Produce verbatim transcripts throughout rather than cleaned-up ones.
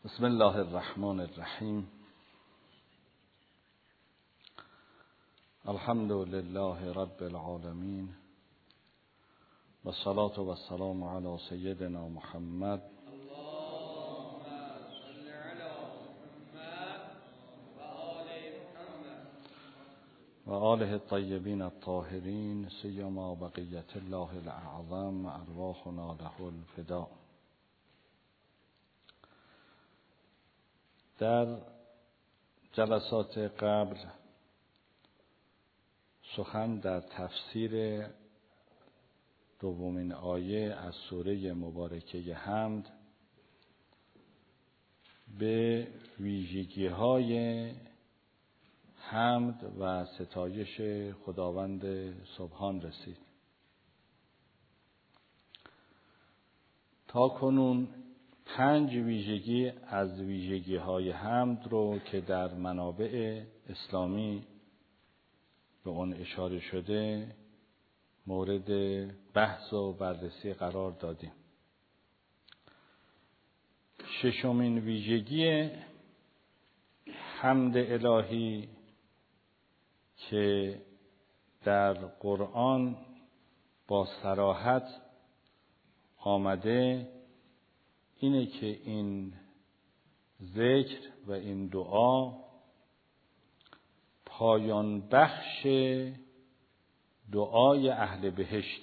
بسم الله الرحمن الرحیم. الحمد لله رب العالمین و الصلاة و السلام علی سیدنا محمد اللهم صل علی محمد و آل محمد و آله الطیبین الطاهرین سیما بقیت الله الاعظم ارواحنا له الفداء. در جلسات قبل سخن در تفسیر دومین آیه از سوره مبارکه حمد به ویژگی‌های حمد و ستایش خداوند سبحان رسید. تا کنون پنج ویژگی از ویژگی‌های حمد رو که در منابع اسلامی به اون اشاره شده مورد بحث و بررسی قرار دادیم. ششمین ویژگی حمد الهی که در قرآن با صراحت آمده اینه که این ذکر و این دعا پایان بخش دعای اهل بهشت.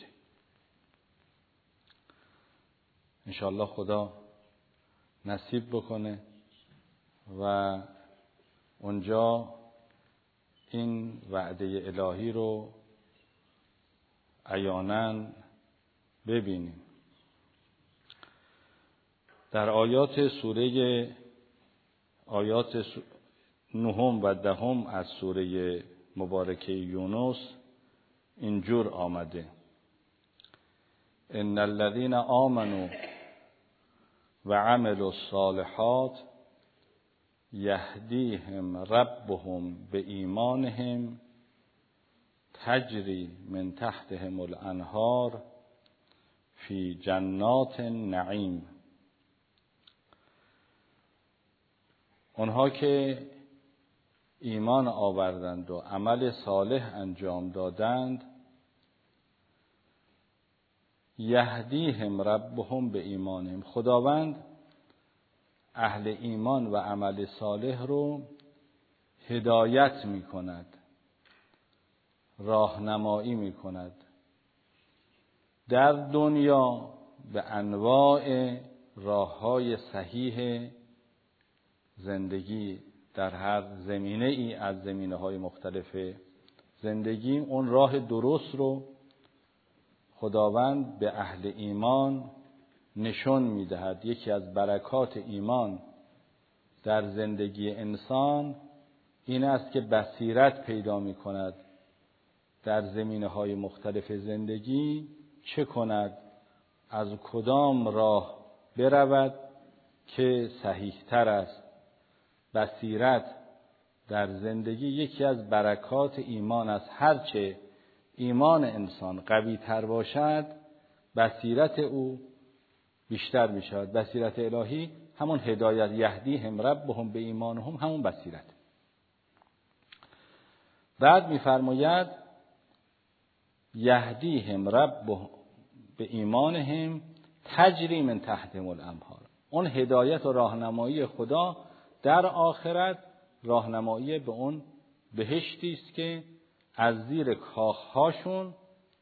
انشاءالله خدا نصیب بکنه و اونجا این وعده الهی رو عیاناً ببینیم. در آیات سوره آیات نهم و دهم از سوره مبارکه یونس اینجور آمده: ان الذين آمنوا و عملوا الصالحات یهدیهم ربهم بایمانهم تجری من تحتهم الانهار فی جنات النعیم. اونها که ایمان آوردند و عمل صالح انجام دادند، یهدیهم ربهم به ایمانهم، خداوند اهل ایمان و عمل صالح رو هدایت می کند، راهنمایی می کند در دنیا به انواع راه‌های صحیح زندگی. در هر زمینه ای از زمینه های مختلف زندگی اون راه درست رو خداوند به اهل ایمان نشون میدهد. یکی از برکات ایمان در زندگی انسان این است که بصیرت پیدا می کند در زمینه های مختلف زندگی، چه کند، از کدام راه برود که صحیح تر است. بصیرت در زندگی یکی از برکات ایمان است. هرچه ایمان انسان قوی تر باشد بصیرت او بیشتر می شود. بصیرت الهی همون هدایت، یهدیهم ربهم به ایمانهم، همون بصیرت. بعد می فرماید یهدیهم ربهم به ایمانهم تجری من تحتهم الانهار. اون هدایت و راهنمایی خدا در آخرت راهنمایی به اون بهشتی است که از زیر کاخهاشون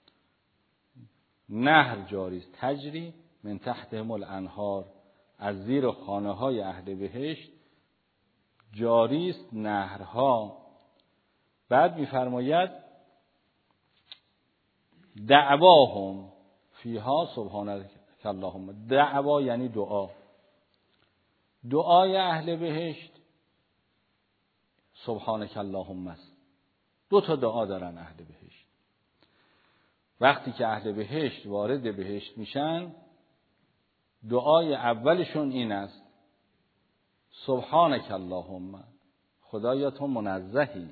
نهر جاری است. تجری من تحتهم الانهار، از زیر خانه های اهل بهشت جاری است نهرها. بعد می‌فرماید دعواهم فیها سبحانك اللهم. دعوا یعنی دعا. دعای اهل بهشت سبحانك اللهم است. دو تا دعا دارن اهل بهشت. وقتی که اهل بهشت وارد بهشت میشن، دعای اولشون این است: سبحانك اللهم، خدایا تو منزهی.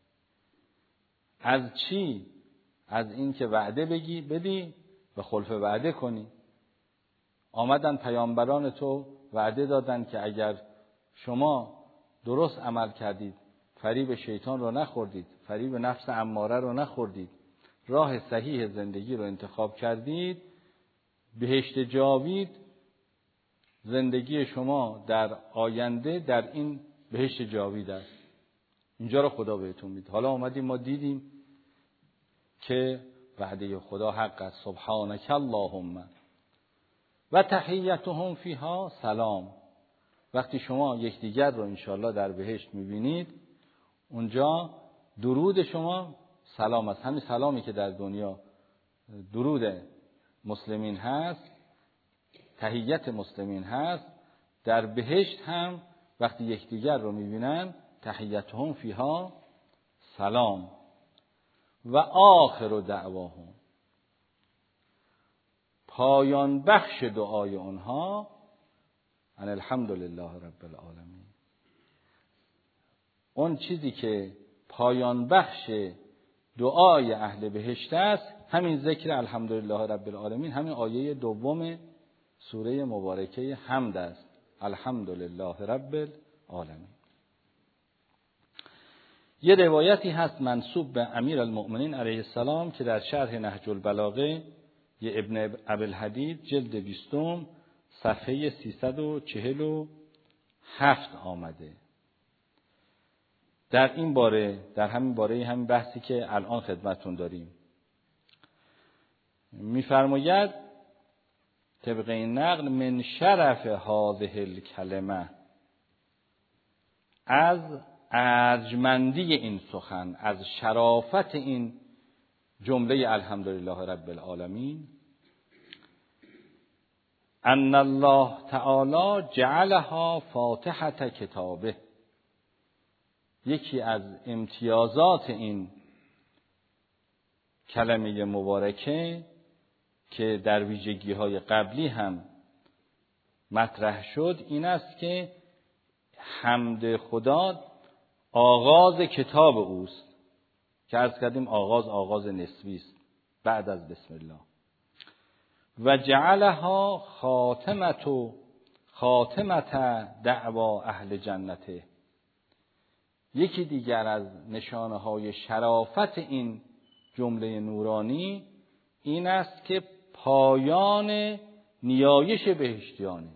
از چی؟ از این که وعده بگی بدی و خلف وعده کنی. آمدن پیامبران تو وعده دادن که اگر شما درست عمل کردید، فریب شیطان رو نخوردید، فریب نفس اماره رو نخوردید، راه صحیح زندگی رو انتخاب کردید، بهشت جاوید زندگی شما در آینده در این بهشت جاوید است. اینجا رو خدا بهتون میده. حالا اومدیم ما دیدیم که وعده خدا حق است. سبحانك اللهم و تحیتهم فیها سلام. وقتی شما یکدیگر رو انشالله در بهشت میبینید، اونجا درود شما سلام است. همین سلامی که در دنیا درود مسلمین هست، تحیت مسلمین هست، در بهشت هم وقتی یکدیگر رو میبینن تحیتهم فیها سلام. و آخر دعواهم، پایان بخش دعای اونها، ان الحمد لله رب العالمین. اون چیزی که پایان بخش دعای اهل بهشت است همین ذکر الحمدلله رب العالمین، همین آیه دوم سوره مبارکه حمد است. الحمدلله رب العالمین. یه روایتی هست منسوب به امیر المؤمنین علیه السلام که در شرح نهج البلاغه یه ابن ابوالحدید جلد بیستم صفحه سیصد و چهل و هفت آمده. در این باره، در همین باره همین بحثی که الان خدمتون داریم، می‌فرماید طبق این نقل من شرف هذه الکلمه، از ارجمندی این سخن، از شرافت این جمله الحمدلله رب العالمین، ان الله تعالی جعلها فاتحة کتابه. یکی از امتیازات این کلمه مبارکه که در ویژگی‌های قبلی هم مطرح شد این است که حمد خدا آغاز کتاب اوست، که عرض کردیم آغاز آغاز نسبی است بعد از بسم الله. و جعلها خاتمت و خاتمت دعوا اهل جنته. یکی دیگر از نشانه های شرافت این جمله نورانی این است که پایان نیایش بهشتیانه،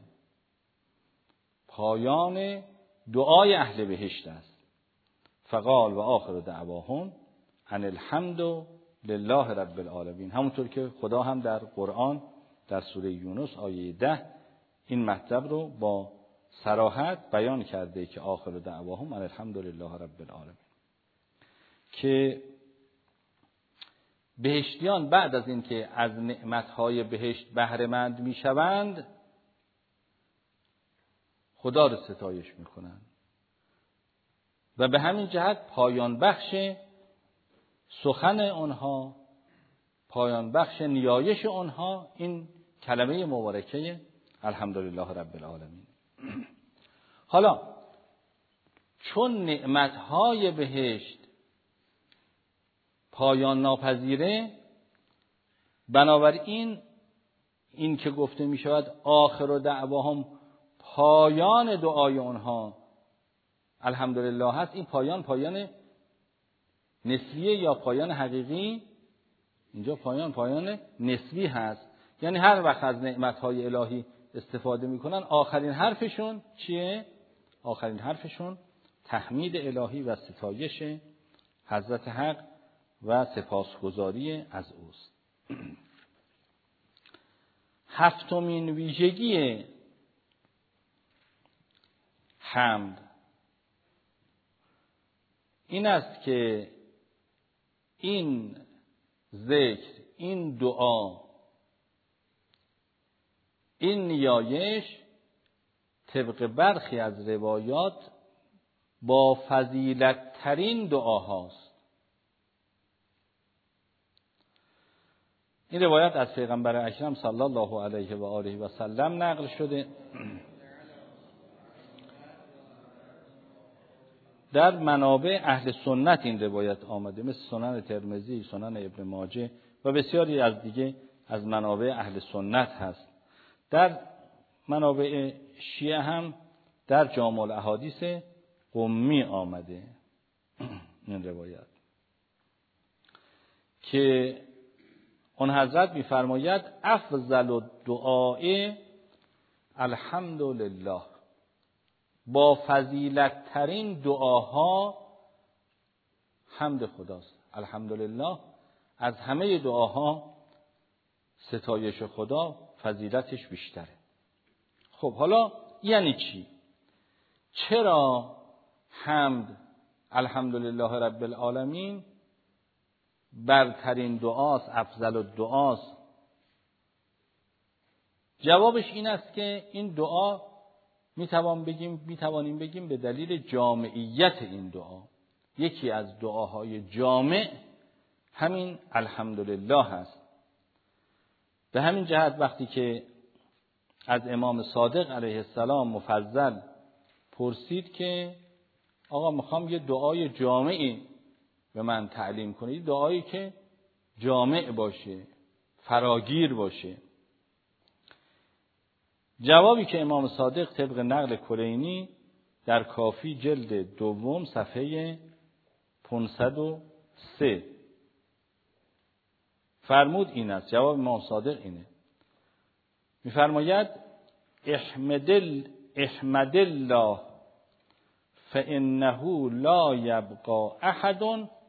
پایان دعای اهل بهشت است. فقال و آخر دعواهم ان الحمد لله رب العالمین. همونطور که خدا هم در قرآن در سوره یونس آیه ده این مطلب رو با صراحت بیان کرده که آخر دعواهم ان الحمد لله رب العالمین، که بهشتیان بعد از این که از نعمتهای بهشت بهره مند میشوند خدا رو ستایش میکنند و به همین جهت پایان بخش سخن آنها، پایان بخش نیایش آنها این کلمه مبارکه الحمدلله رب العالمین. حالا چون نعمتهای بهشت پایان ناپذیره، بنابراین این که گفته می شود آخر دعواهم پایان دعای آنها الحمدلله هست، این پایان پایان نسبیه یا پایان حقیقی؟ اینجا پایان پایان نسبی هست. یعنی هر وقت از نعمتهای الهی استفاده میکنن آخرین حرفشون چیه؟ آخرین حرفشون تحمید الهی و ستایش حضرت حق و سپاسگزاری از اوست. هفتمین ویژگی حمد این است که این ذکر، این دعا، این نیایش طبق برخی از روایات با فضیلت ترین دعاهاست. این روایت از پیغمبر اکرم صلی الله علیه و آله و سلم نقل شده. در منابع اهل سنت این روایت آمده، مثل سنن ترمذی، سنن ابن ماجه و بسیاری از دیگه از منابع اهل سنت هست. در منابع شیعه هم در جامع الاحادیث قمی آمده این روایت که اون حضرت می‌فرماید افضل الدعاء الحمدلله، با فضیلت ترین دعاها حمد خداست. الحمدلله از همه دعاها ستایش خدا فضیلتش بیشتره. خب حالا یعنی چی؟ چرا حمد الحمدلله رب العالمین برترین دعاست، افضل الدعاست؟ جوابش این است که این دعا میتوان بگیم میتوانیم بگیم به دلیل جامعیت این دعا. یکی از دعاهای جامع همین الحمدلله هست. به همین جهت وقتی که از امام صادق علیه السلام مفضل پرسید که آقا میخوام یه دعای جامعی به من تعلیم کنید، دعایی که جامع باشه، فراگیر باشه، جوابی که امام صادق طبق نقل کلینی در کافی جلد دوم صفحه پانصد و سه فرمود این است. جواب امام صادق اینه، میفرماید احمدل احمد الله فانه لا یبقى احد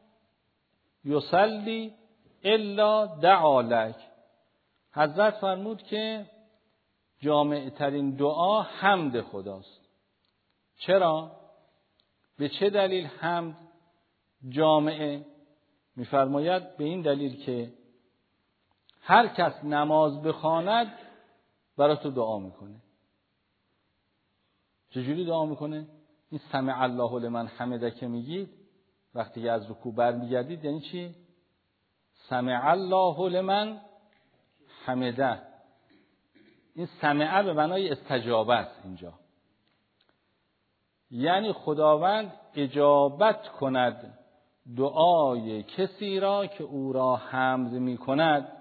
یصلی الا دعا لک. حضرت فرمود که جامع ترین دعا حمد خداست. چرا؟ به چه دلیل حمد جامعه؟ میفرماید به این دلیل که هر کس نماز بخواند برای تو دعا میکنه. چجوری دعا میکنه؟ این سمع الله لمن حمده که میگید وقتی که از رکوع برمیگردید یعنی چی؟ سمع الله لمن حمده. این سمع به معنای استجابه است اینجا، یعنی خداوند اجابت کند دعای کسی را که او را حمد می کند.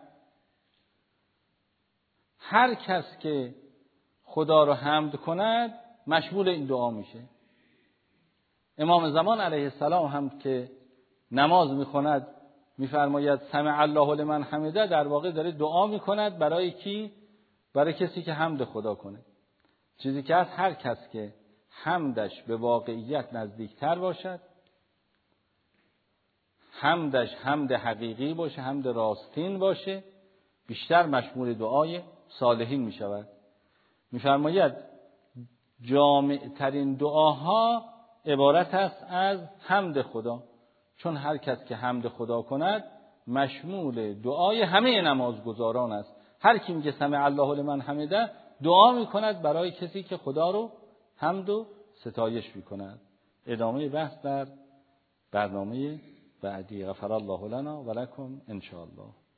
هر کس که خدا را حمد کند مشمول این دعا میشه. امام زمان علیه السلام هم که نماز میخواند میفرماید سمع الله لمن حمده، در واقع داره دعا میکند برای کی؟ برای کسی که حمد خدا کنه. چیزی که از هر کس که حمدش به واقعیت نزدیکتر باشد، حمدش حمد حقیقی باشه، حمد راستین باشه، بیشتر مشمول دعای صالحین می شود. می فرماید جامع ترین دعاها عبارت است از حمد خدا، چون هر کس که حمد خدا کند مشمول دعای همه نمازگزاران است. هر کی میگه سمع الله لمن حمده دعا می کند برای کسی که خدا رو حمد و ستایش می کند. ادامه بحث در برنامه بعدی. غفر الله لنا و لکم ان شاء الله.